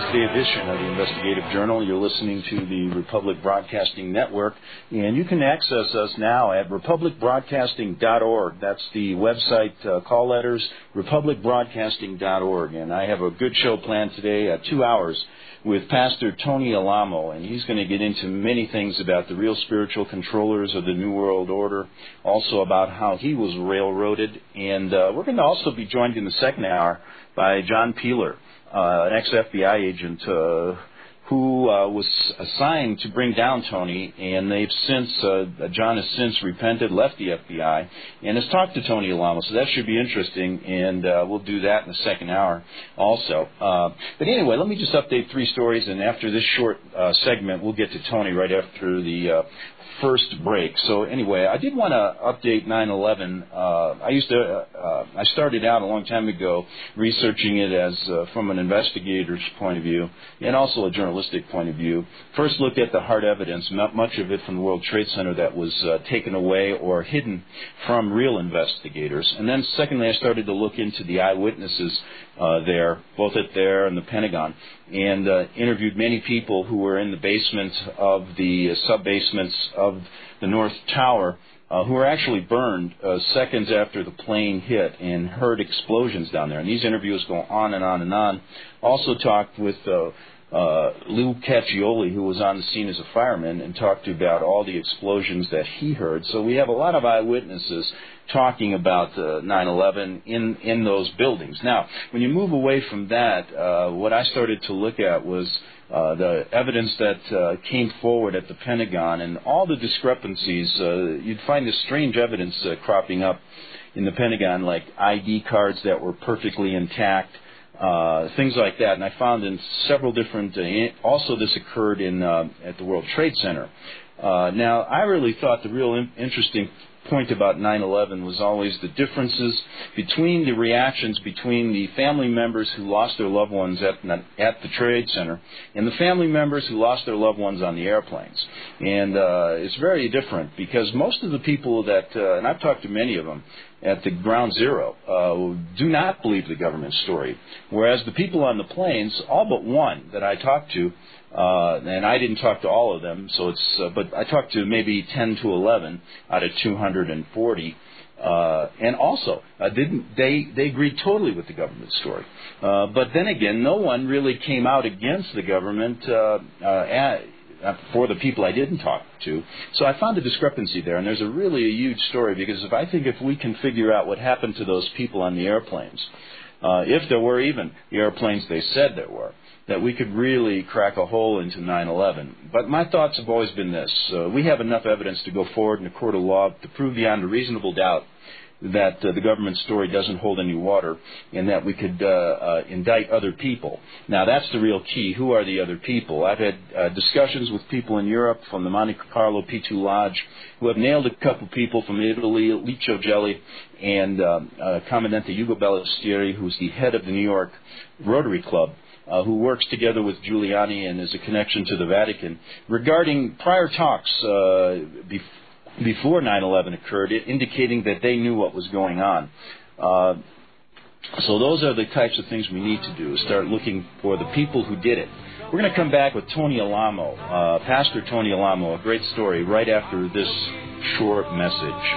Wednesday edition of the Investigative Journal. You're listening to the Republic Broadcasting Network, and you can access us now at republicbroadcasting.org. That's the website, call letters, republicbroadcasting.org. And I have a good show planned today, 2 hours, with Pastor Tony Alamo, and he's going to get into many things about the real spiritual controllers of the New World Order, also about how he was railroaded, and we're going to also be joined in the second hour by John Peeler, an ex-FBI agent who was assigned to bring down Tony, and they've since, John has since repented, left the FBI, and has talked to Tony Alamo, so that should be interesting, and we'll do that in the second hour also. But anyway, let me just update 3 stories, and after this short segment, we'll get to Tony right after the first break. So anyway, I did want to update 9/11. I started out a long time ago researching it as from an investigator's point of view and also a journalistic point of view. First looked at the hard evidence, much of it from the World Trade Center that was taken away or hidden from real investigators. And then secondly, I started to look into the eyewitnesses there, both at there and the Pentagon, and interviewed many people who were in the basement of the sub-basements of the North Tower who were actually burned seconds after the plane hit and heard explosions down there. And these interviews go on and on and on. Also talked with Lou Caccioli, who was on the scene as a fireman, and talked about all the explosions that he heard. So we have a lot of eyewitnesses talking about 9/11 in those buildings. Now, when you move away from that, what I started to look at was the evidence that came forward at the Pentagon and all the discrepancies. You'd find this strange evidence cropping up in the Pentagon, like ID cards that were perfectly intact, things like that. And I found in several different, also this occurred in at the World Trade Center. Now, I really thought the real interesting point about 9/11 was always the differences between the reactions between the family members who lost their loved ones at the Trade Center and the family members who lost their loved ones on the airplanes. And it's very different because most of the people that, and I've talked to many of them, at the ground zero do not believe the government story, whereas the people on the planes, all but one that I talked to, and I didn't talk to all of them, so it's but I talked to maybe 10 to 11 out of 240, and also they agreed totally with the government story. But then again, no one really came out against the government for the people I didn't talk to. So I found a discrepancy there, and there's a huge story, because if we can figure out what happened to those people on the airplanes, if there were even the airplanes they said there were, that we could really crack a hole into 9/11. But my thoughts have always been this. We have enough evidence to go forward in a court of law to prove beyond a reasonable doubt that the government story doesn't hold any water, and that we could indict other people. Now, that's the real key. Who are the other people? I've had discussions with people in Europe from the Monte Carlo P2 Lodge who have nailed a couple people from Italy, Licio Gelli and Commandante Ugo Ballestieri, who's the head of the New York Rotary Club, who works together with Giuliani and is a connection to the Vatican, regarding prior talks before 9/11 occurred, indicating that they knew what was going on. So those are the types of things we need to do, is start looking for the people who did it. We're going to come back with Tony Alamo, Pastor Tony Alamo, a great story, right after this short message.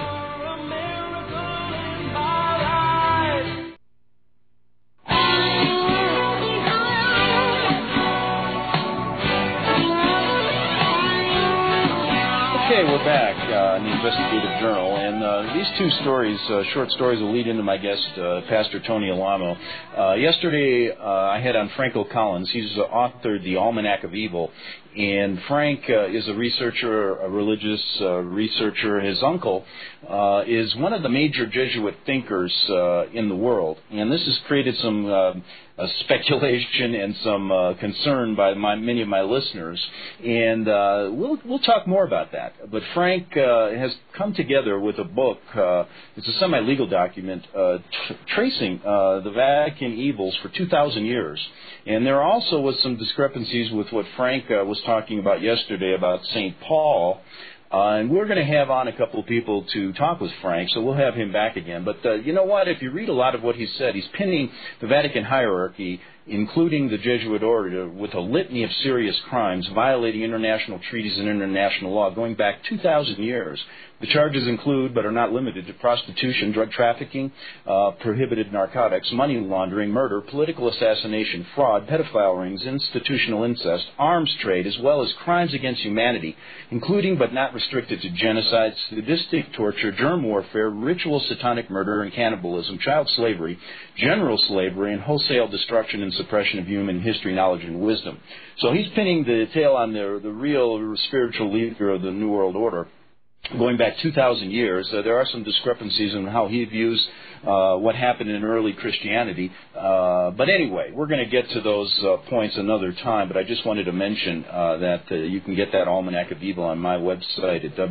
Okay, we're back in the Investigative Journal, and these 2 stories, short stories, will lead into my guest, Pastor Tony Alamo. Yesterday, I had on Franco Collins. He's authored The Almanac of Evil, and Frank is a researcher, a religious researcher. His uncle is one of the major Jesuit thinkers in the world, and this has created some speculation and some concern by many of my listeners, and we'll talk more about that. But Frank has come together with a book. It's a semi-legal document tracing the Vatican evils for 2,000 years. And there also was some discrepancies with what Frank was talking about yesterday about St. Paul. And we're going to have on a couple of people to talk with Frank, so we'll have him back again. But you know what? If you read a lot of what he said, he's pinning the Vatican hierarchy including the Jesuit order, with a litany of serious crimes violating international treaties and international law going back 2,000 years. The charges include, but are not limited to, prostitution, drug trafficking, prohibited narcotics, money laundering, murder, political assassination, fraud, pedophile rings, institutional incest, arms trade, as well as crimes against humanity, including but not restricted to genocide, sadistic torture, germ warfare, ritual satanic murder and cannibalism, child slavery, general slavery, and wholesale destruction and suppression of human history, knowledge, and wisdom. So he's pinning the tail on the real spiritual leader of the New World Order. Going back 2,000 years, there are some discrepancies in how he views what happened in early Christianity. But anyway, we're going to get to those points another time, but I just wanted to mention that you can get that Almanac of Evil on my website at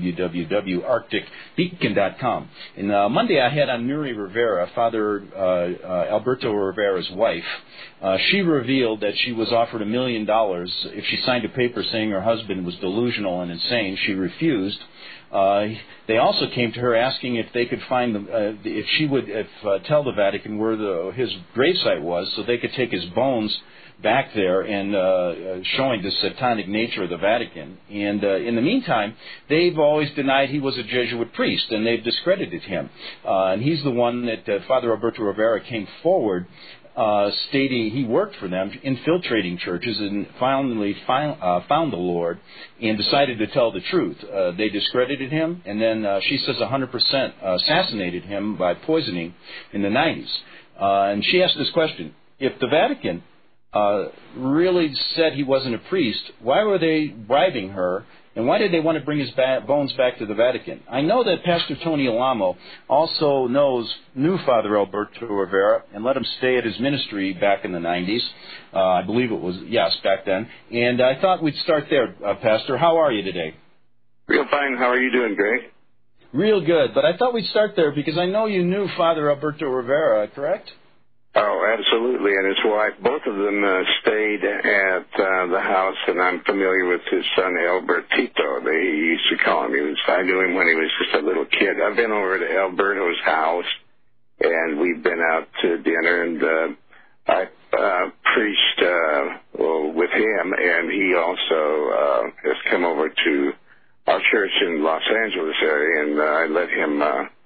www.arcticbeacon.com. And Monday I had on Miri Rivera, Father Alberto Rivera's wife. She revealed that she was offered $1 million if she signed a paper saying her husband was delusional and insane. She refused. They also came to her asking if they could find if she would tell the Vatican where his gravesite was, so they could take his bones back there, and showing the satanic nature of the Vatican. And in the meantime, they've always denied he was a Jesuit priest, and they've discredited him. And he's the one that Father Alberto Rivera came forward stating he worked for them, infiltrating churches, and finally found the Lord and decided to tell the truth. They discredited him, and then she says 100% assassinated him by poisoning in the 90s. And she asked this question: if the Vatican really said he wasn't a priest, why were they bribing her? And why did they want to bring his bones back to the Vatican? I know that Pastor Tony Alamo also knew Father Alberto Rivera and let him stay at his ministry back in the 90s. I believe it was, yes, back then. And I thought we'd start there, Pastor. How are you today? Real fine. How are you doing, Greg? Real good. But I thought we'd start there because I know you knew Father Alberto Rivera, correct? Oh, absolutely, and his wife. Both of them stayed at the house, and I'm familiar with his son, Albertito. They used to call him. I knew him when he was just a little kid. I've been over to Alberto's house, and we've been out to dinner, and I preached with him, and he also has come over to our church in Los Angeles area, and I let him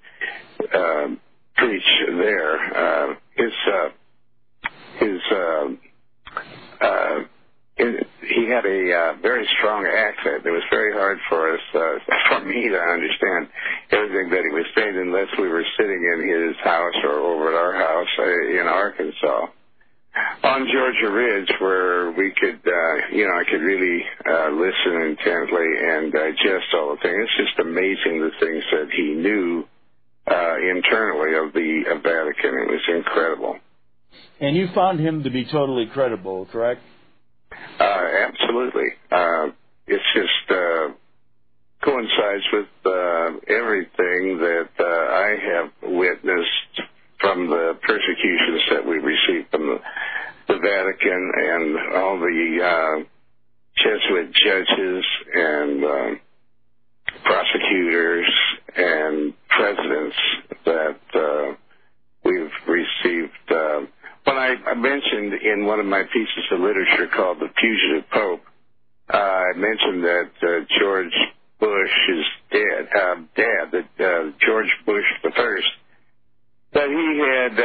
preach there. He had a very strong accent. It was very hard for us, for me to understand everything that he was saying unless we were sitting in his house or over at our house in Arkansas. On Georgia Ridge, where we could, I could really listen intently and digest all the things. It's just amazing the things that he knew internally of the Vatican. It was incredible. And you found him to be totally credible, correct? Absolutely. It's just coincides with everything that I have witnessed from the persecutions that we received from the Vatican and all the Jesuit judges and prosecutors and presidents that we've received. When I mentioned in one of my pieces of literature called The Fugitive Pope, I mentioned that George Bush's dad, George Bush the First, that he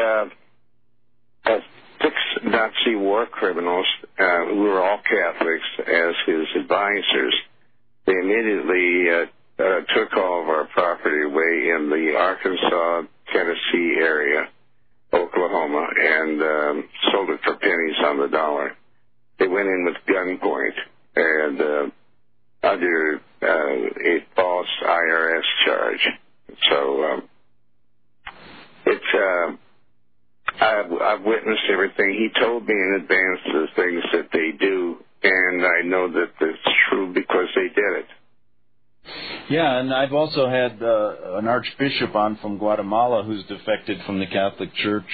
had 6 Nazi war criminals who were all Catholics as his advisors. They immediately took all of our property away in the Arkansas, Tennessee area, Oklahoma, and sold it for pennies on the dollar. They went in with gunpoint and under a false IRS charge. So I've witnessed everything. He told me in advance the things that they do, and I know that it's true because they did it. Yeah, and I've also had an archbishop on from Guatemala who's defected from the Catholic Church,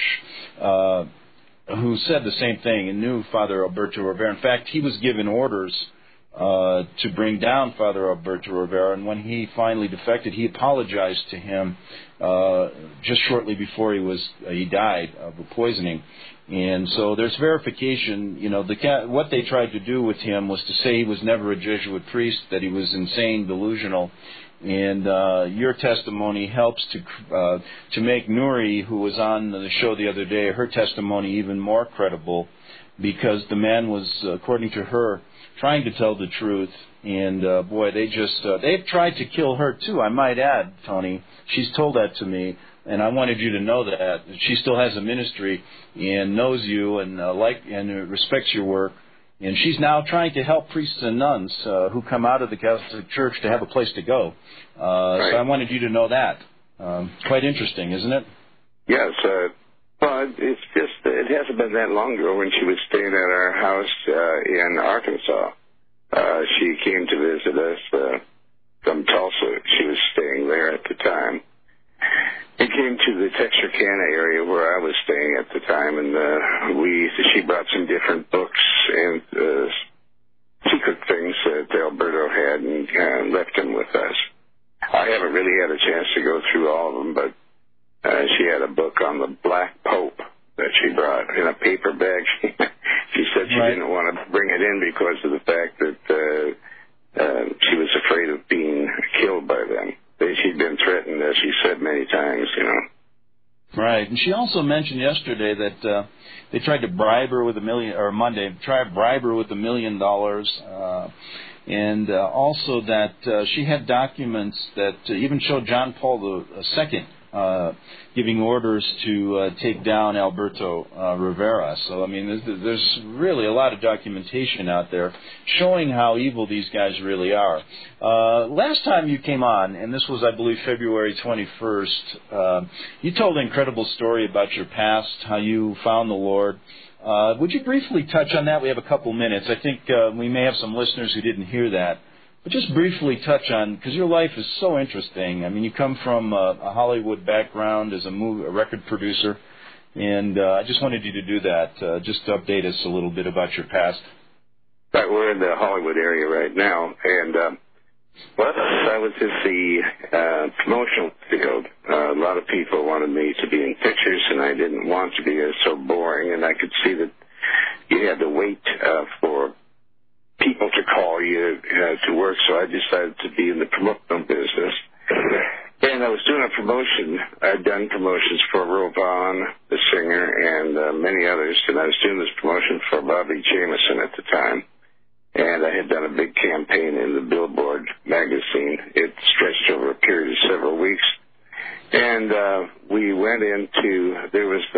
who said the same thing and knew Father Alberto Rivera. In fact, he was given orders to bring down Father Alberto Rivera. And when he finally defected, he apologized to him just shortly before he died of a poisoning. And so there's verification. You know, what they tried to do with him was to say he was never a Jesuit priest, that he was insane, delusional. And your testimony helps to make Nuri, who was on the show the other day, her testimony even more credible, because the man was, according to her, trying to tell the truth. And boy, they've tried to kill her too, I might add, Tony. She's told that to me, and I wanted you to know that she still has a ministry and knows you and respects your work. And she's now trying to help priests and nuns who come out of the Catholic Church to have a place to go. Right. So I wanted you to know that. Quite interesting, isn't it? Yes. Well, it's just, it hasn't been that long ago when she was staying at our house in Arkansas. She came to visit us from Tulsa. She was staying there at the time. It came to the Texarkana area where I was staying at the time, and she brought some different books and secret things that Alberto had and left them with us. I haven't really had a chance to go through all of them, but she had a book on the Black Pope that she brought in a paper bag. She said she didn't want to bring it in because of the fact that she was afraid of being killed by them. She'd been threatened, as she said many times, you know. Right, and she also mentioned yesterday that they tried to bribe her with bribe her with $1 million, and also that she had documents that even showed John Paul II giving orders to take down Alberto Rivera. So, I mean, there's really a lot of documentation out there showing how evil these guys really are. Last time you came on, and this was, I believe, February 21st, you told an incredible story about your past, how you found the Lord. Would you briefly touch on that? We have a couple minutes. I think we may have some listeners who didn't hear that. But just briefly touch on, because your life is so interesting. I mean, you come from a Hollywood background as a record producer, and I just wanted you to do that, just to update us a little bit about your past. Right, we're in the Hollywood area right now, and I was in the promotional field. A lot of people wanted me to be in pictures, and I didn't want to be. It was so boring, and I could see that you had to wait for people to call you to work, so I decided to be in the promotional business. And I was doing a promotion. I'd done promotions for Earl Vaughan, the singer, and many others, and I was doing this promotion for Bobby Jameson at the time. And I had done a big campaign in the Billboard magazine. It stretched over a period of several weeks. And we went there was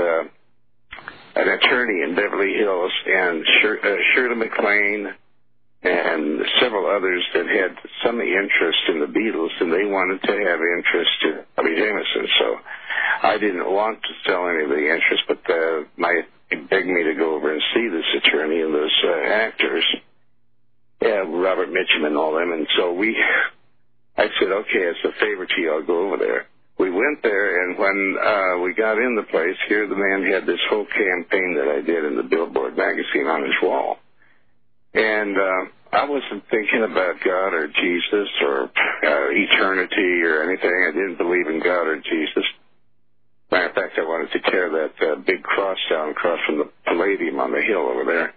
an attorney in Beverly Hills, and Shirley MacLaine, and several others that had some interest in the Beatles, and they wanted to have interest in Bobby Jameson. So I didn't want to sell any of the interest, but they begged me to go over and see this attorney and those actors, Robert Mitchum and all them. And so I said, okay, as a favor to you, I'll go over there. We went there, and when we got in the place, here the man had this whole campaign that I did in the Billboard magazine on his wall. And I wasn't thinking about God or Jesus or eternity or anything. I didn't believe in God or Jesus. Matter of fact, I wanted to tear that big cross down across from the Palladium on the hill over there.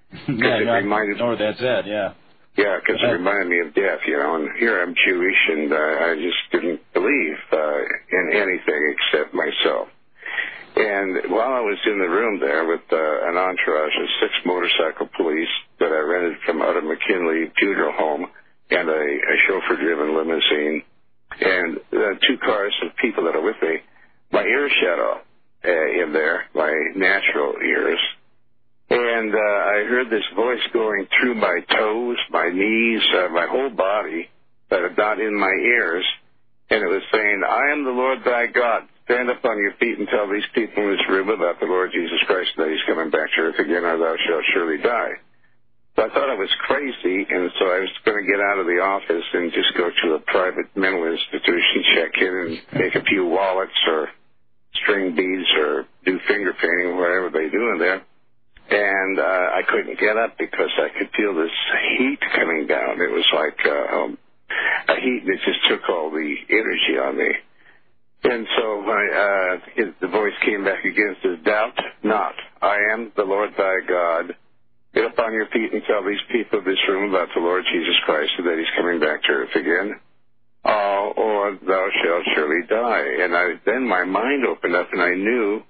Or that's it, yeah. Yeah, because it reminded me of death, you know. And here I'm Jewish, and I just didn't believe in anything except myself. And while I was in the room there with an entourage of 6 motorcycle police that I rented from out of McKinley Funeral Home, and a chauffeur-driven limousine, and 2 cars of people that are with me, my ears shut off in there, my natural ears. And I heard this voice going through my toes, my knees, my whole body, but not in my ears. And it was saying, I am the Lord thy God. Stand up on your feet and tell these people in this room about the Lord Jesus Christ, that he's coming back to earth again, or thou shalt surely die. So I thought I was crazy, and so I was going to get out of the office and just go to a private mental institution, check in and make a few wallets or string beads or do finger painting, whatever they do in there. And I couldn't get up because I could feel this heat coming down. It was like a heat that just took all the energy on me. And so the voice came back again and says, doubt not. I am the Lord thy God. Get up on your feet and tell these people of this room about the Lord Jesus Christ and that he's coming back to earth again. Or thou shalt surely die. And then my mind opened up and I knew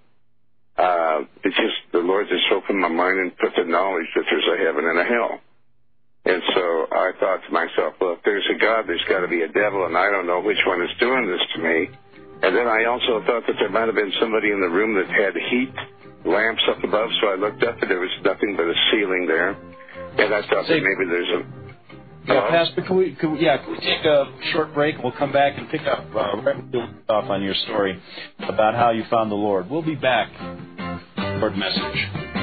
the Lord just opened my mind and put the knowledge that there's a heaven and a hell. And so I thought to myself, well, if there's a God, there's got to be a devil, and I don't know which one is doing this to me. And then I also thought that there might have been somebody in the room that had heat lamps up above, so I looked up and there was nothing but a ceiling there. And I thought that maybe there's a... Yeah, Pastor, can we take a short break? We'll come back and pick up off on your story about how you found the Lord. We'll be back. Lord message.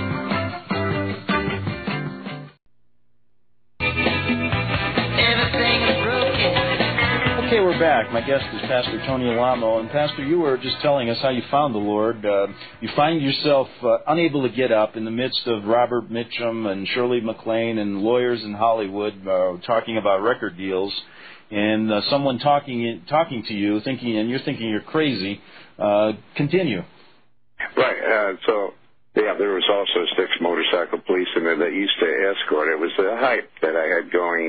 Okay, we're back. My guest is Pastor Tony Alamo. And Pastor, you were just telling us how you found the Lord. You find yourself unable to get up in the midst of Robert Mitchum and Shirley MacLaine and lawyers in Hollywood talking about record deals, and someone talking to you, and you're thinking you're crazy. Continue. Right. There was also 6 motorcycle policemen that used to escort. It was the hype that I had going.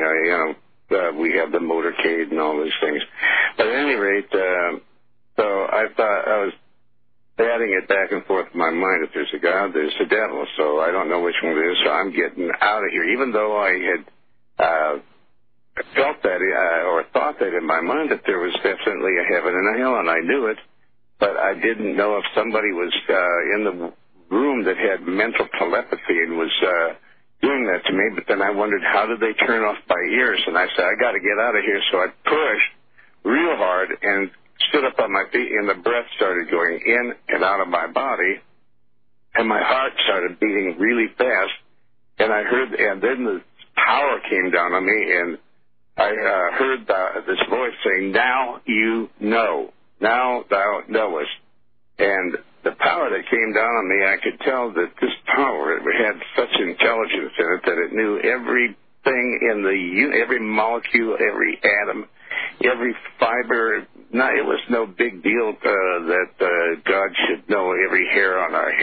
We have the motorcade and all these things. But at any rate, so I thought I was batting it back and forth in my mind. If there's a God, there's a devil. So I don't know which one it is. So I'm getting out of here. Even though I had felt that or thought that in my mind that there was definitely a heaven and a hell, and I knew it, but I didn't know if somebody was in the room that had mental telepathy and was doing that to me. But then I wondered, how did they turn off my ears? And I said, I got to get out of here. So I pushed real hard and stood up on my feet, and the breath started going in and out of my body, and my heart started beating really fast. And I heard, and then the power came down on me, and I heard this voice saying, now you know, now thou knowest. And the power that came down on me, I could tell that this power, it had such intelligence in it that it knew everything in every molecule, every atom, every fiber. It was no big deal that God should know every hair on our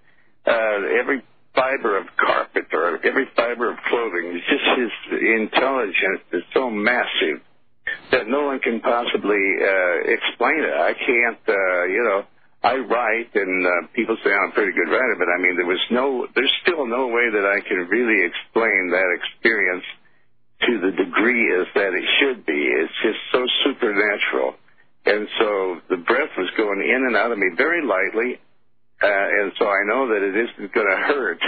head, every fiber of carpet or every fiber of clothing. It's just his intelligence is so massive that no one can possibly explain it. I can't, I write, and people say I'm a pretty good writer, but I mean, there's still no way that I can really explain that experience to the degree as that it should be. It's just so supernatural. And so the breath was going in and out of me very lightly, and so I know that it isn't going to hurt,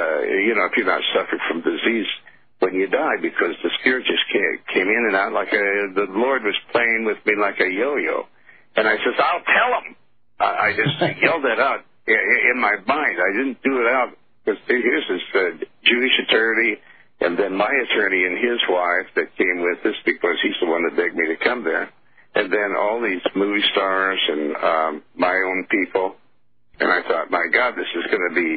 if you're not suffering from disease when you die, because the spirit just came in and out like the Lord was playing with me like a yo-yo. And I says, I'll tell him. I just yelled that out in my mind. I didn't do it out because here's this Jewish attorney and then my attorney and his wife that came with us because he's the one that begged me to come there. And then all these movie stars and my own people. And I thought, my God, this is going to be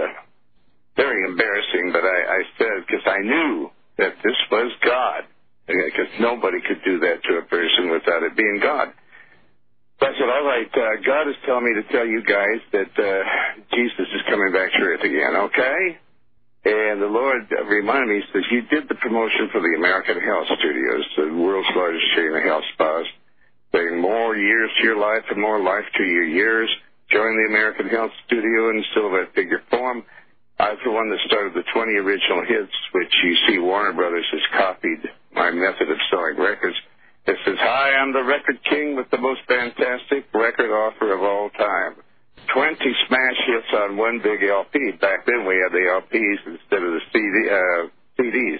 very embarrassing. But I said, because I knew that this was God, because nobody could do that to a person without it being God. So I said, all right, God is telling me to tell you guys that Jesus is coming back to earth again, okay? And the Lord reminded me, he says, you did the promotion for the American Health Studios, the world's largest chain of health spas, saying more years to your life and more life to your years. Join the American Health Studio in silver figure form. I was the one that started the 20 original hits, which you see Warner Brothers has copied my method of selling records. It says, hi, I'm the record king with the most fantastic record offer of all time. 20 smash hits on one big LP. Back then we had the LPs instead of the CDs.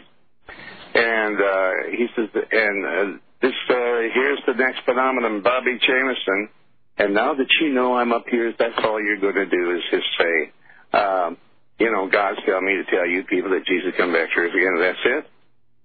And he says, and here's the next phenomenon, Bobby Jameson. And now that you know I'm up here, that's all you're going to do is just say, God's telling me to tell you people that Jesus come back to earth again, and that's it.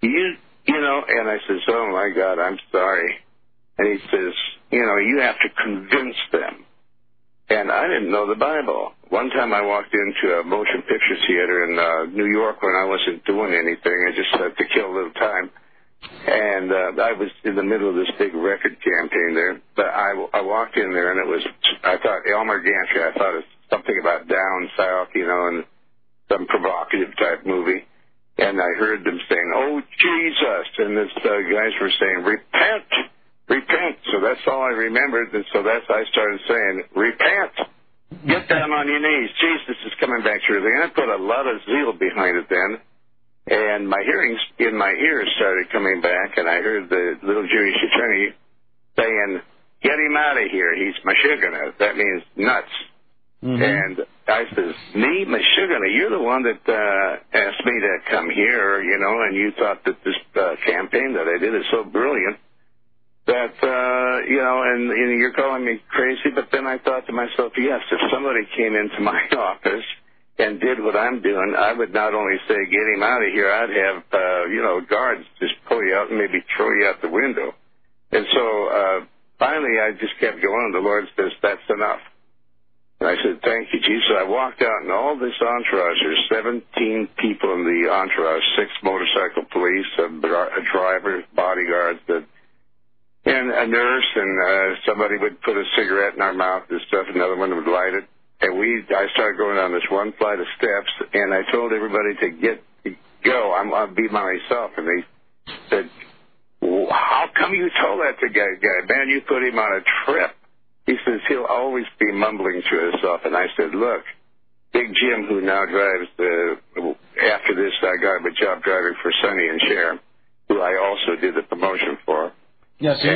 And I says, oh, my God, I'm sorry. And he says, you have to convince them. And I didn't know the Bible. one time I walked into a motion picture theater in New York when I wasn't doing anything. I just had to kill a little time. And I was in the middle of this big record campaign there. But I walked in there, and I thought Elmer Gantry. I thought it was something about down south, and some provocative type movie. And I heard them saying, "Oh, Jesus." And these guys were saying, "Repent, repent." So that's all I remembered. And so I started saying, "Repent. Get down on your knees. Jesus is coming back to you." And I put a lot of zeal behind it then. And my hearings in my ears started coming back, and I heard the little Jewish attorney saying, "Get him out of here. He's Meshuggah." That means nuts. Mm-hmm. And I says, "Me, Meshuggah? You're the one that asked me to come here, and you thought that this campaign that I did is so brilliant that, and you're calling me crazy." But then I thought to myself, yes, if somebody came into my office and did what I'm doing, I would not only say, "Get him out of here," I'd have, guards just pull you out and maybe throw you out the window. And so finally I just kept going, and the Lord says, "That's enough." And I said, "Thank you, Jesus." I walked out, and all this entourage, there's 17 people in the entourage, 6 motorcycle police, a driver, bodyguards, and a nurse, and somebody would put a cigarette in our mouth and stuff, another one would light it. And I started going down this one flight of steps, and I told everybody to go. I'll be myself. And they said, "Well, how come you told that to guy? Man, you put him on a trip." He says, "He'll always be mumbling to himself." And I said, "Look, Big Jim, who now drives after this, I got him a job driving for Sonny and Cher, who I also did the promotion for." Yeah, so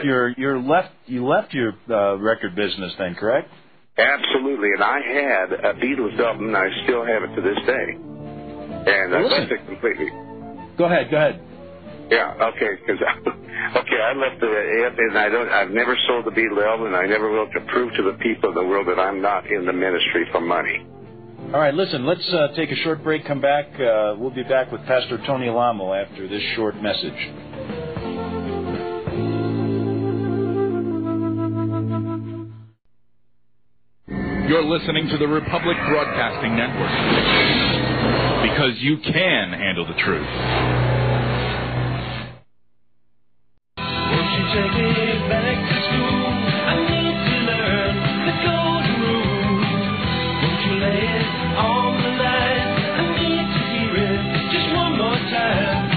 you left your record business then, correct? Absolutely, and I had a Beatles album, and I still have it to this day. And I left it completely. Go ahead. Yeah, okay, I left it, and I've never sold the Beatles album, and I never will, to prove to the people in the world that I'm not in the ministry for money. All right, listen, let's take a short break, come back. We'll be back with Pastor Tony Alamo after this short message. You're listening to the Republic Broadcasting Network, because you can handle the truth. Won't you take me back to school? I need to learn the golden rule. Won't you lay it on the line? I need to hear it just one more time.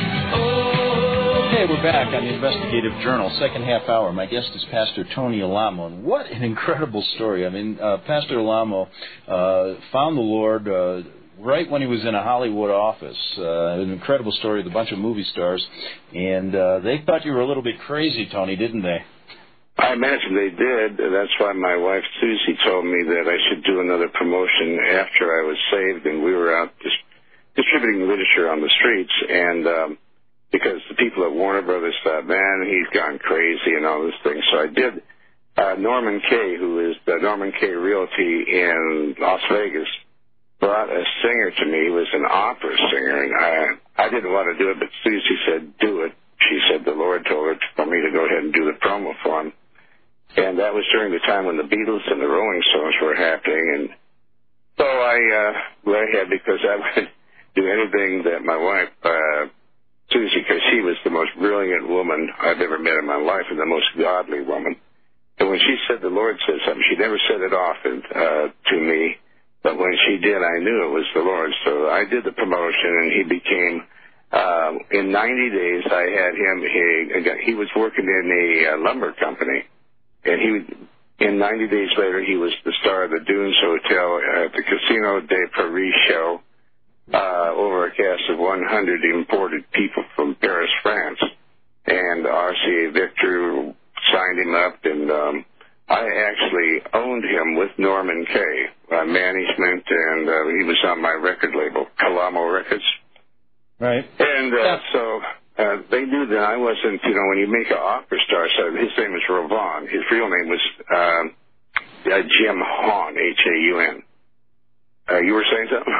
Hey, we're back on the Investigative Journal, second half hour. My guest is Pastor Tony Alamo, and what an incredible story. I mean, Pastor Alamo found the Lord right when he was in a Hollywood office. An incredible story with a bunch of movie stars, and they thought you were a little bit crazy, Tony, didn't they? I imagine they did. That's why my wife, Susie, told me that I should do another promotion after I was saved, and we were out distributing literature on the streets, and because the people at Warner Brothers thought, "Man, he's gone crazy," and all this thing. So I did. Norman Kay, who is the Norman Kay Realty in Las Vegas, brought a singer to me. He was an opera singer, and I didn't want to do it, but Susie said, "Do it." She said the Lord told her for me to go ahead and do the promo for him. And that was during the time when the Beatles and the Rolling Stones were happening. And so I went ahead, because I would do anything that my wife, Susie, because she was the most brilliant woman I've ever met in my life, and the most godly woman. And when she said the Lord said something, she never said it often to me, but when she did, I knew it was the Lord. So I did the promotion, and he became, in 90 days, I had him, he was working in a lumber company, and in 90 days later, he was the star of the Dunes Hotel at the Casino de Paris show, over a cast of 100 imported people from Paris, France. And RCA Victor signed him up, and I actually owned him with Norman Kay, management, and he was on my record label, Calamo Records. Right. And so they knew that I wasn't, when you make an opera star, so his name was Ravon. His real name was Jim Haun, Haun. You were saying something?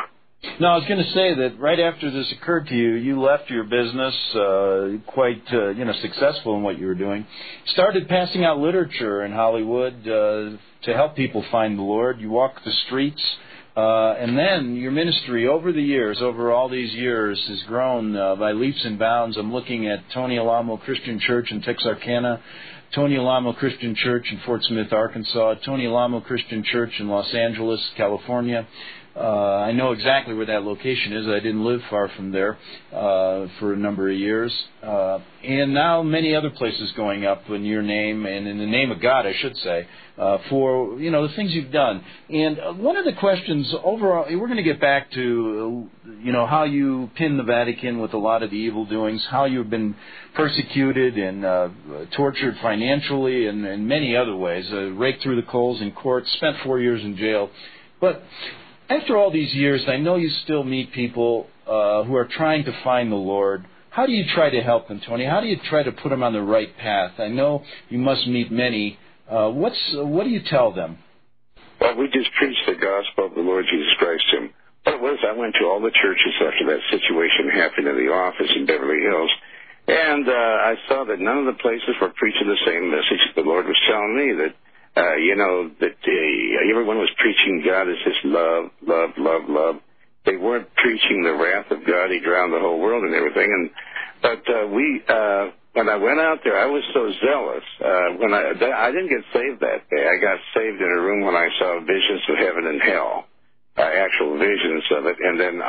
No, I was going to say that right after this occurred to you, you left your business quite successful in what you were doing, started passing out literature in Hollywood to help people find the Lord. You walked the streets, and then your ministry over all these years, has grown by leaps and bounds. I'm looking at Tony Alamo Christian Church in Texarkana, Tony Alamo Christian Church in Fort Smith, Arkansas, Tony Alamo Christian Church in Los Angeles, California. I know exactly where that location is. I didn't live far from there for a number of years. And now many other places going up in your name, and in the name of God, I should say, for, the things you've done. And one of the questions overall, we're going to get back to, how you pin the Vatican with a lot of the evil doings, how you've been persecuted and tortured financially and in many other ways, raked through the coals in court, spent 4 years in jail. But after all these years, I know you still meet people who are trying to find the Lord. How do you try to help them, Tony? How do you try to put them on the right path? I know you must meet many. What do you tell them? Well, we just preach the gospel of the Lord Jesus Christ to them. What it was, I went to all the churches after that situation happened in the office in Beverly Hills, and I saw that none of the places were preaching the same message. The Lord was telling me that everyone was preaching God is just love, love, love, love. They weren't preaching the wrath of God. He drowned the whole world and everything. But when I went out there, I was so zealous. When I didn't get saved that day. I got saved in a room when I saw visions of heaven and hell, actual visions of it. And then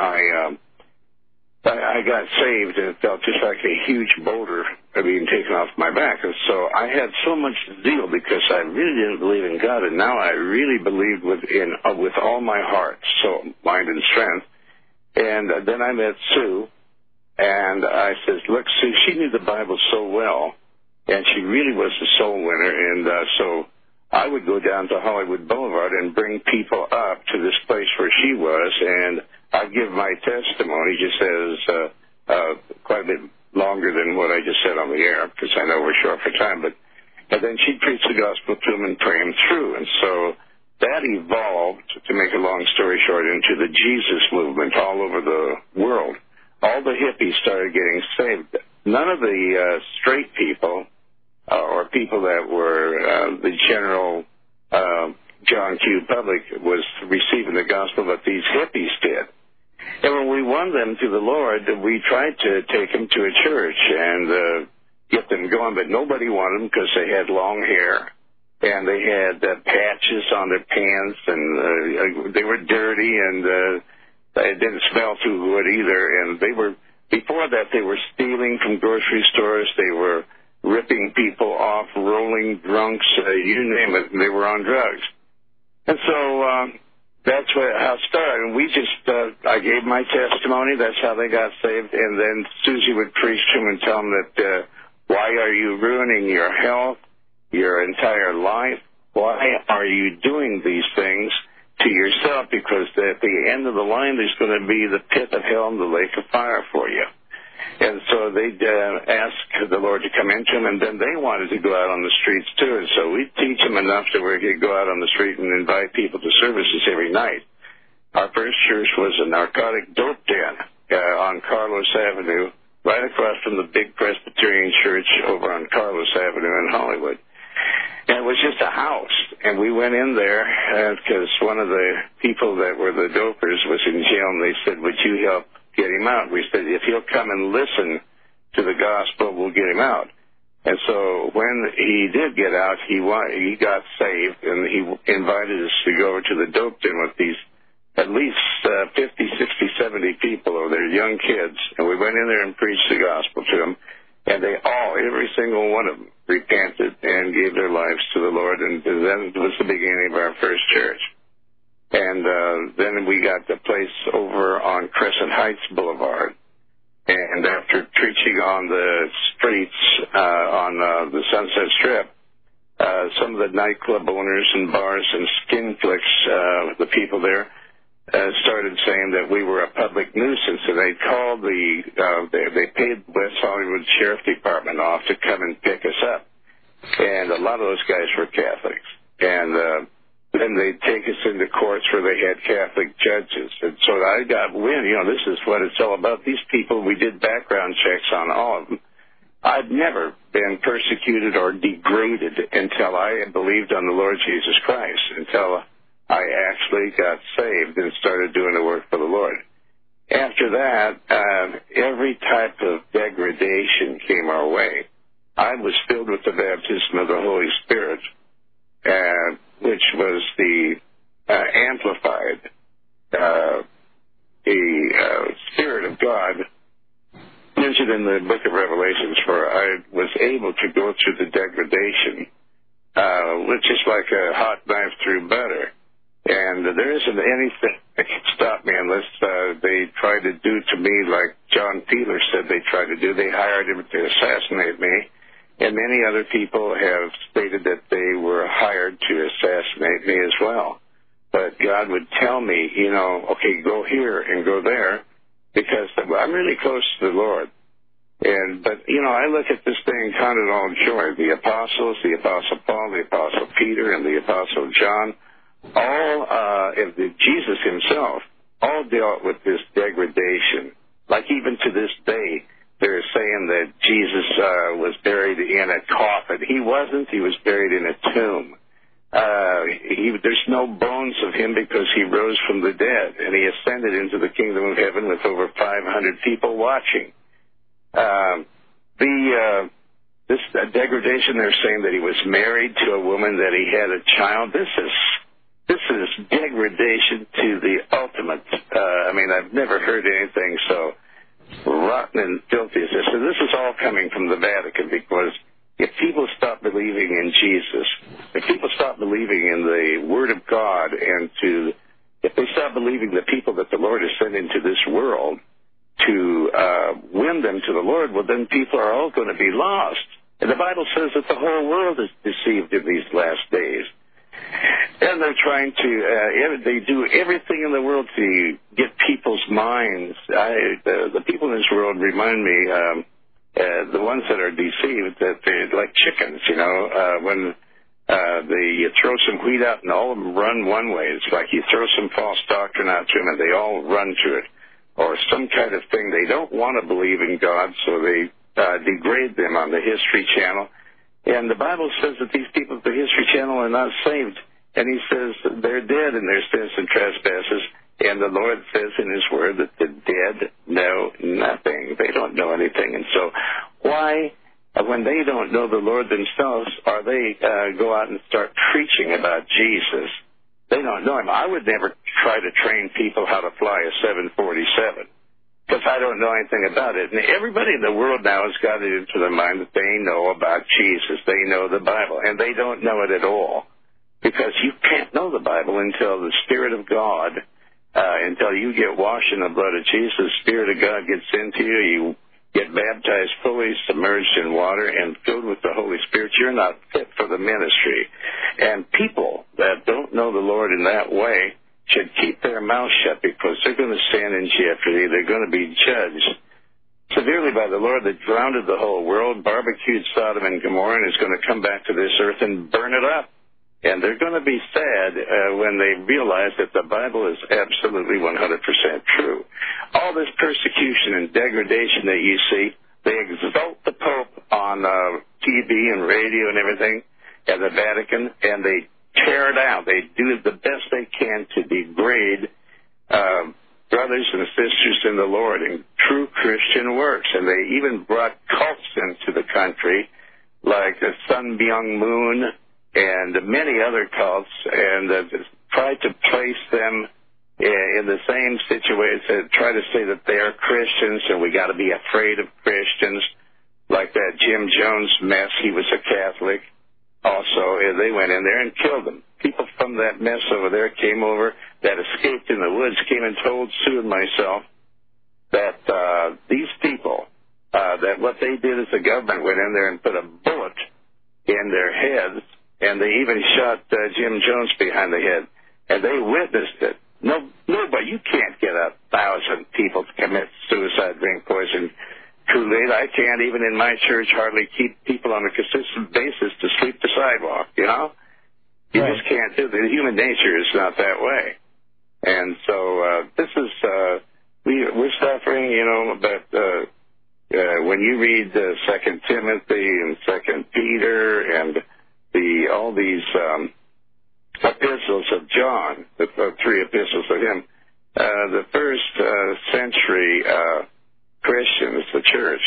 I got saved, and it felt just like a huge boulder being taken off my back. And so I had so much zeal because I really didn't believe in God, and now I really believed with all my heart, soul, mind, and strength. And then I met Sue, and I said, look, Sue, she knew the Bible so well, and she really was a soul winner. And so I would go down to Hollywood Boulevard and bring people up to this place where she was, and I'd give my testimony just as quite a bit longer than what I just said on the air, because I know we're short for time. And then she'd preach the gospel to them and pray them through. And so that evolved, to make a long story short, into the Jesus movement all over the world. All the hippies started getting saved. None of the straight people or people that were the general John Q. public was receiving the gospel, but these hippies did. And when we won them to the Lord, we tried to take them to a church and get them going, but nobody wanted them because they had long hair and they had patches on their pants, and they were dirty, and it didn't smell too good either. And before that, they were stealing from grocery stores. They were ripping people off, rolling drunks, you name it, and they were on drugs. And so that's how it started. And we just, I gave my testimony. That's how they got saved. And then Susie would preach to them and tell them that, why are you ruining your health, your entire life? Why are you doing these things to yourself? Because at the end of the line, there's going to be the pit of hell and the lake of fire for you. And so they'd ask the Lord to come into them, and then they wanted to go out on the streets too. And so we'd teach them enough to where he'd go out on the street and invite people to services every night. Our first church was a narcotic dope den on Carlos Avenue, right across from the big Presbyterian church over on Carlos Avenue in Hollywood. And it was just a house. And we went in there because one of the people that were the dopers was in jail, and they said, would you help get him out? We said, if he'll come and listen to the gospel, we'll get him out. And so when he did get out, he got saved, and he invited us to go to the dope den with these at least 50, 60, 70 people, or they're young kids. And we went in there and preached the gospel to them. And they all, every single one of them, repented and gave their lives to the Lord. And then it was the beginning of our first church. And then we got the place over on Crescent Heights Boulevard. And after preaching on the streets on the Sunset Strip, some of the nightclub owners and bars and skin flicks, the people there, started saying that we were a public nuisance, and they called they paid West Hollywood Sheriff Department off to come and pick us up. And a lot of those guys were Catholics. And then they'd take us into courts where they had Catholic judges. And so I got wind, this is what it's all about. These people, we did background checks on all of them. I'd never been persecuted or degraded until I had believed on the Lord Jesus Christ, until I actually got saved and started doing the work for the Lord. After that, every type of degradation came our way. I was filled with the baptism of the Holy Spirit, which was the amplified, the Spirit of God mentioned in the book of Revelations, where I was able to go through the degradation, which is like a hot knife through butter. And there isn't anything that can stop me unless they try to do to me like John Peeler said they tried to do. They hired him to assassinate me. And many other people have stated that they were hired to assassinate me as well. But God would tell me, okay, go here and go there, because I'm really close to the Lord. But I look at this thing and count it all joy. The apostles, the Apostle Paul, the Apostle Peter, and the Apostle John, Jesus himself, all dealt with this degradation. Like even to this day, they're saying that Jesus was buried in a coffin. He wasn't. He was buried in a tomb. There's no bones of him because he rose from the dead, and he ascended into the kingdom of heaven with over 500 people watching. This degradation, they're saying that he was married to a woman, that he had a child. This is degradation to the ultimate. I've never heard anything so rotten and filthy as this. So this is all coming from the Vatican, because if people stop believing in Jesus, if people stop believing in the Word of God, and if they stop believing the people that the Lord has sent into this world to win them to the Lord, well, then people are all going to be lost. And the Bible says that the whole world is deceived in these last days. And they're trying to, they do everything in the world to get people's minds. The people in this world remind me, the ones that are deceived, that they're like chickens, when you throw some wheat out and all of them run one way. It's like you throw some false doctrine out to them and they all run to it. Or some kind of thing. They don't want to believe in God, so they degrade them on the History Channel. And the Bible says that these people at the History Channel are not saved. And he says they're dead in their sins and trespasses. And the Lord says in his word that the dead know nothing. They don't know anything. And so why, when they don't know the Lord themselves, are they go out and start preaching about Jesus? They don't know him. I would never try to train people how to fly a 747 because I don't know anything about it. And everybody in the world now has got it into their mind that they know about Jesus. They know the Bible, and they don't know it at all, because you can't know the Bible until the Spirit of God, until you get washed in the blood of Jesus, the Spirit of God gets into you, you get baptized fully, submerged in water, and filled with the Holy Spirit. You're not fit for the ministry. And people that don't know the Lord in that way should keep their mouth shut, because they're going to stand in jeopardy. They're going to be judged severely by the Lord that drowned the whole world, barbecued Sodom and Gomorrah, and is going to come back to this earth and burn it up. And they're going to be sad when they realize that the Bible is absolutely 100% true. All this persecution and degradation that you see, they exalt the Pope on TV and radio and everything, and the Vatican, and they tear it out. They do the best they can to degrade brothers and sisters in the Lord in true Christian works. And they even brought cults into the country, like the Sun Myung Moon and many other cults, and tried to place them in the same situation, try to say that they are Christians and we got to be afraid of Christians, like that Jim Jones mess. He was a Catholic also. They went in there and killed them. People from that mess over there came over, that escaped in the woods, came and told Sue and myself that these people, that what they did is the government went in there and put a bullet in their heads, and they even shot Jim Jones behind the head, and they witnessed it. Nobody, you can't get 1,000 people to commit suicide, drink poison Kool-Aid. I can't, even in my church, hardly keep people on a consistent basis to sweep the sidewalk, You just can't do it. Human nature is not that way. And so this is, we're suffering, you know, but when you read 2 Timothy and 2 Peter and all these epistles of John, the 3 epistles of him, the first century Christians, the church,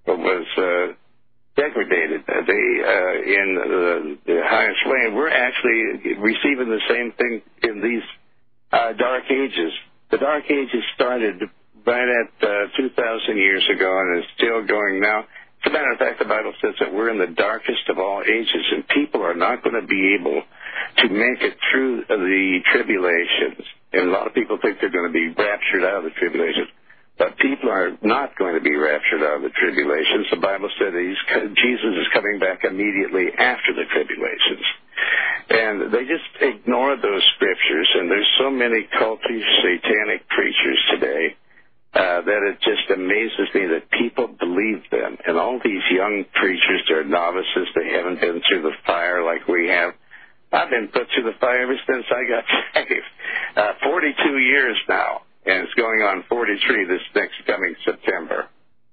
was degraded. They in the highest way, and we're actually receiving the same thing in these dark ages. The dark ages started right at 2,000 years ago and is still going now. As a matter of fact, the Bible says that we're in the darkest of all ages, and people are not going to be able to make it through the tribulations. And a lot of people think they're going to be raptured out of the tribulations. But people are not going to be raptured out of the tribulations. The Bible said that Jesus is coming back immediately after the tribulations. And they just ignore those scriptures, and there's so many culty, satanic preachers today that it just amazes me that people believe them. And all these young preachers, they're novices. They haven't been through the fire like we have. I've been put through the fire ever since I got saved. 42 years now. And it's going on 43 this next coming September.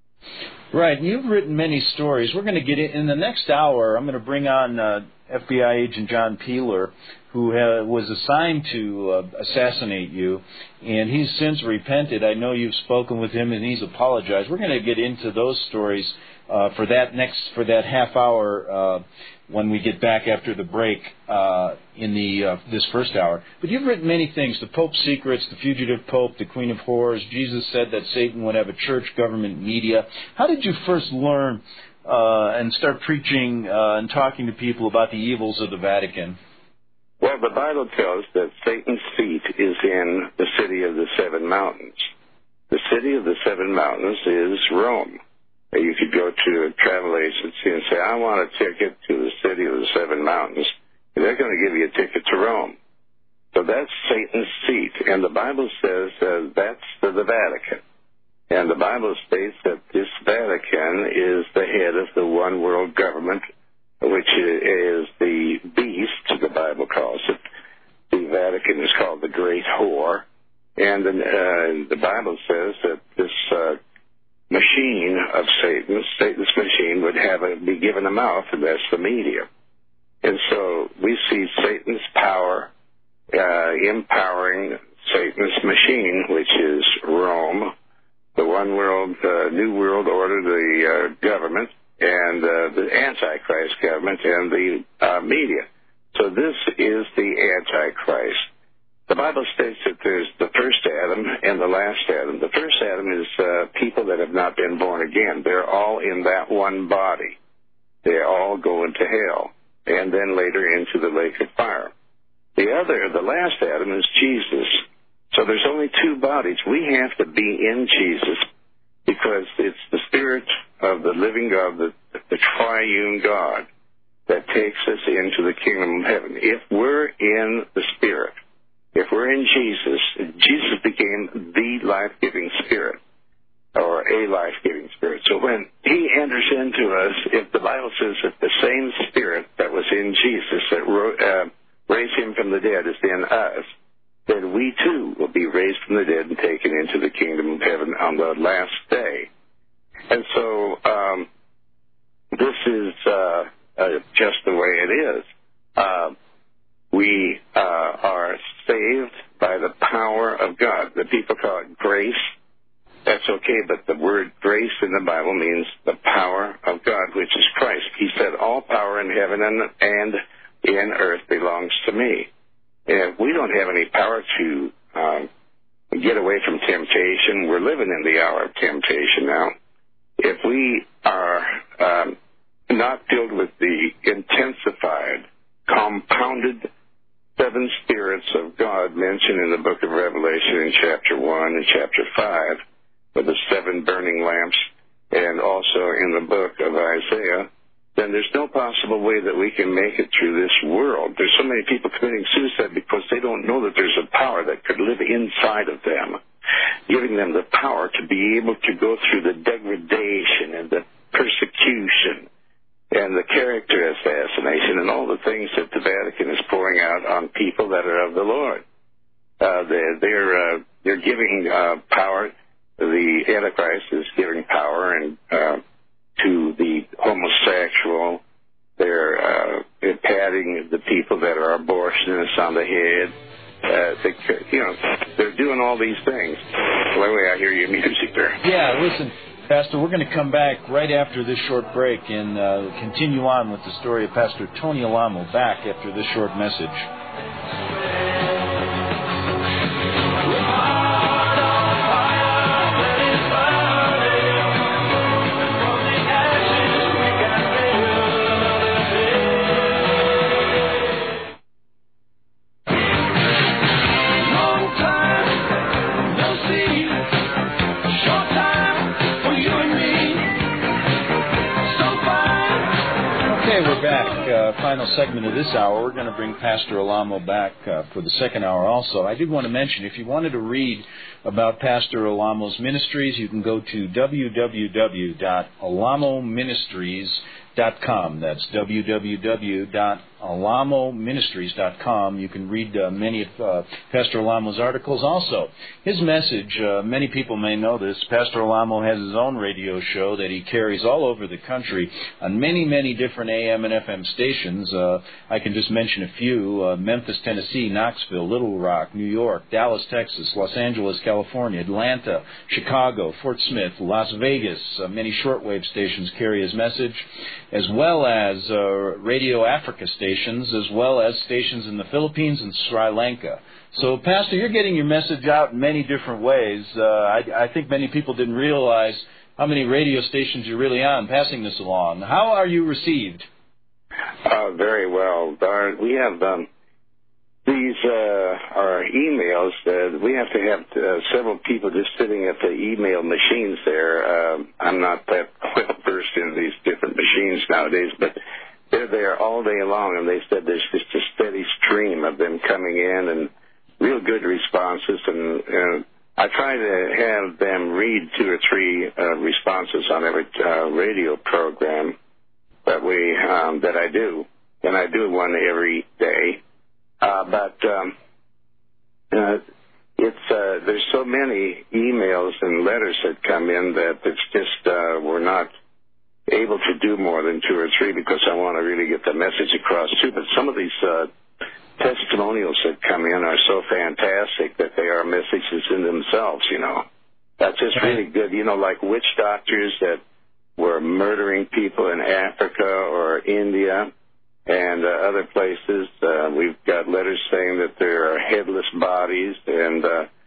Right. You've written many stories. We're going to get in the next hour. I'm going to bring on FBI agent John Peeler, who was assigned to assassinate you, and he's since repented. I know you've spoken with him, and he's apologized. We're going to get into those stories for that half hour when we get back after the break in this first hour. But you've written many things: the Pope's Secrets, the Fugitive Pope, the Queen of Horrors. Jesus said that Satan would have a church, government, media. How did you first learn and start preaching and talking to people about the evils of the Vatican? Well, the Bible tells that Satan's seat is in the city of the 7 mountains. The city of the 7 mountains is Rome. You could go to a travel agency and say, I want a ticket to the city of the 7 mountains. And they're going to give you a ticket to Rome. So that's Satan's seat. And the Bible says that's the Vatican. And the Bible states that this Vatican is the head of the one world government, which is the beast, the Bible calls it. The Vatican is called the Great Whore. And the Bible says that this machine of Satan's machine would be given a mouth, and that's the media. And so we see Satan's power empowering Satan's machine, which is Rome, the one world, new world order, the government, and the Antichrist government, and the media. So this is the Antichrist. The Bible states that there's the first Adam and the last Adam. The first Adam is people that have not been born again. They're all in that one body. They all go into hell, and then later into the lake of fire. The last Adam is Jesus. So there's only 2 bodies. We have to be in Jesus because it's the Spirit of the living God, the triune God, that takes us into the kingdom of heaven. If we're in the Spirit, if we're in Jesus, Jesus became the life-giving Spirit, or a life-giving Spirit. So when He enters into us, if the Bible says that the same Spirit that was in Jesus that raised Him from the dead is in us, then we too will be raised from the dead and taken into the kingdom of heaven on the last day. And so this is just the way it is. We are saved by the power of God. The people call it grace. That's okay, but the word grace in the Bible means the power of God, which is Christ. He said, all power in heaven and in earth belongs to me. And we don't have any power to get away from temptation. We're living in the hour of temptation now. If we are not filled with the intensified, compounded 7 spirits of God mentioned in the book of Revelation in chapter 1 and chapter 5, with the 7 burning lamps, and also in the book of Isaiah, then there's no possible way that we can make it through this world. There's so many people committing suicide because they don't know that there's a power that could live inside of them, giving them the power to be able to go through the degradation and the persecution and the character assassination and all the things that the Vatican is pouring out on people that are of the Lord. They're giving power. The Antichrist is giving power and to the homosexual. They're patting the people that are abortionists on the head. They're doing all these things. By the way, I hear your music there. Yeah, listen, Pastor, we're going to come back right after this short break and continue on with the story of Pastor Tony Alamo back after this short message. We're back. Final segment of this hour. We're going to bring Pastor Alamo back for the second hour also. I did want to mention, if you wanted to read about Pastor Alamo's ministries, you can go to www.alamoministries.com. That's www.alamoministries.com. You can read many of Pastor Alamo's articles. Also, his message, many people may know this, Pastor Alamo has his own radio show that he carries all over the country on many, many different AM and FM stations. I can just mention a few: Memphis, Tennessee, Knoxville, Little Rock, New York, Dallas, Texas, Los Angeles, California, Atlanta, Chicago, Fort Smith, Las Vegas. Many shortwave stations carry his message, as well as Radio Africa stations, as well as stations in the Philippines and Sri Lanka. So, Pastor, you're getting your message out in many different ways. I think many people didn't realize how many radio stations you're really on, passing this along. How are you received? Very well. We have these are emails. We have to have several people just sitting at the email machines there. I'm not that well versed in these different machines nowadays, but they're there all day long, and they said there's just a steady stream of them coming in and real good responses. And I try to have them read 2 or 3 responses on every radio program that I do, and I do one every day. There's so many emails and letters that come in that it's just we're not able to do more than 2 or 3 because I want to really get the message across too. But some of these testimonials that come in are so fantastic that they are messages in themselves. That's just really good. Like witch doctors that were murdering people in Africa or India and other places. We've got letters saying that there are headless bodies and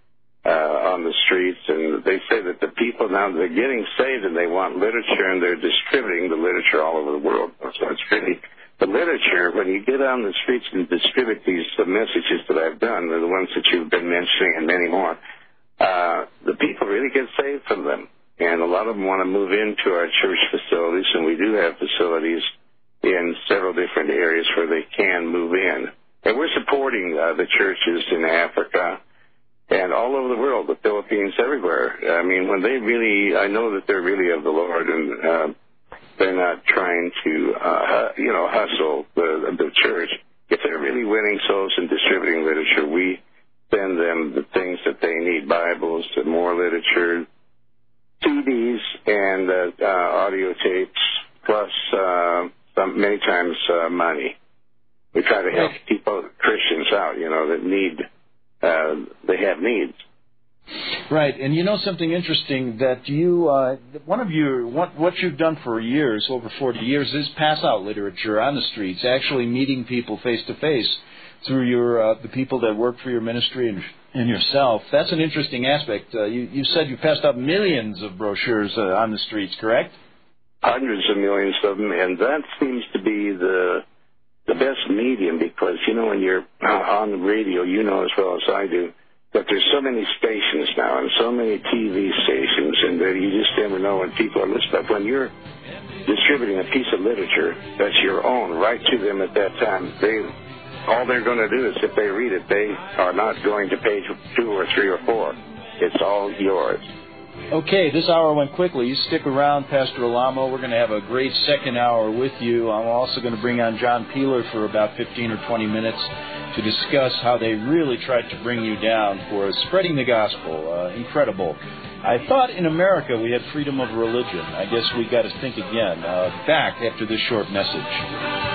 on the streets, and they say that the people now, they're getting saved and they want literature, and they're distributing the literature all over the world. So it's really, the literature, when you get on the streets and distribute these messages that I've done, the ones that you've been mentioning and many more, the people really get saved from them. And a lot of them want to move into our church facilities, and we do have facilities in several different areas where they can move in. And we're supporting the churches in Africa and all over the world, the Philippines, everywhere. I mean, when they really, I know that they're really of the Lord, and they're not trying to, hustle the church. If they're really winning souls and distributing literature, we send them the things that they need: Bibles, more literature, CDs, and audio tapes, plus many times money. We try to help people, Christians out, that need, they have needs. Right, and something interesting that you, what you've done for years, over 40 years, is pass out literature on the streets, actually meeting people face to face through your the people that work for your ministry and yourself. That's an interesting aspect. You said you passed out millions of brochures on the streets, correct? Hundreds of millions of them, and that seems to be the best medium, because when you're on the radio, as well as I do, that there's so many stations now and so many TV stations, and that you just never know when people are listening. But when you're distributing a piece of literature that's your own, right to them at that time, all they're going to do is, if they read it, they are not going to page 2 or 3 or 4. It's all yours. Okay, this hour went quickly. You stick around, Pastor Alamo. We're going to have a great second hour with you. I'm also going to bring on John Peeler for about 15 or 20 minutes to discuss how they really tried to bring you down for spreading the gospel. Incredible. I thought in America we had freedom of religion. I guess we got to think again. Back after this short message.